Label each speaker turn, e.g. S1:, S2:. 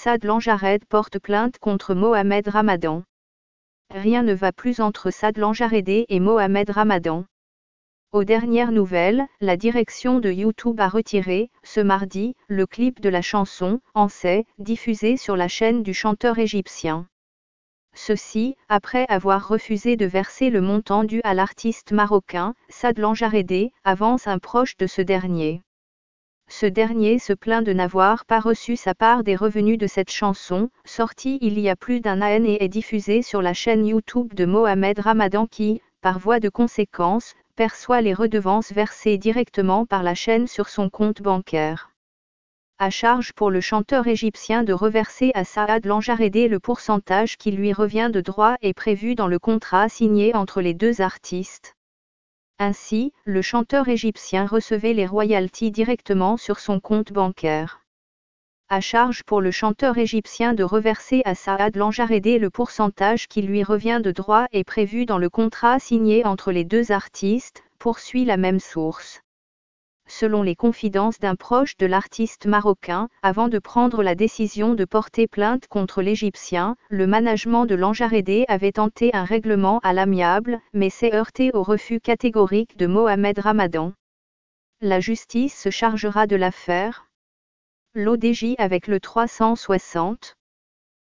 S1: Saad Lanjared porte plainte contre Mohamed Ramadan. Rien ne va plus entre Saad Lanjaredeh et Mohamed Ramadan. Aux dernières nouvelles, la direction de YouTube a retiré, ce mardi, le clip de la chanson « Anseh » diffusé sur la chaîne du chanteur égyptien. Ceci, après avoir refusé de verser le montant dû à l'artiste marocain, Saad Lanjaredeh, avance un proche de ce dernier. Ce dernier se plaint de n'avoir pas reçu sa part des revenus de cette chanson, sortie il y a plus d'un an et est diffusée sur la chaîne YouTube de Mohamed Ramadan qui, par voie de conséquence, perçoit les redevances versées directement par la chaîne sur son compte bancaire. À charge pour le chanteur égyptien de reverser à Saad Lanjaredeh le pourcentage qui lui revient de droit est prévu dans le contrat signé entre les deux artistes. Ainsi, le chanteur égyptien recevait les royalties directement sur son compte bancaire. À charge pour le chanteur égyptien de reverser à Saad Lanjaredeh le pourcentage qui lui revient de droit est prévu dans le contrat signé entre les deux artistes, poursuit la même source. Selon les confidences d'un proche de l'artiste marocain, avant de prendre la décision de porter plainte contre l'Égyptien, le management de Lanjaredeh avait tenté un règlement à l'amiable, mais s'est heurté au refus catégorique de Mohamed Ramadan. La justice se chargera de l'affaire. L'ODJ avec le 360.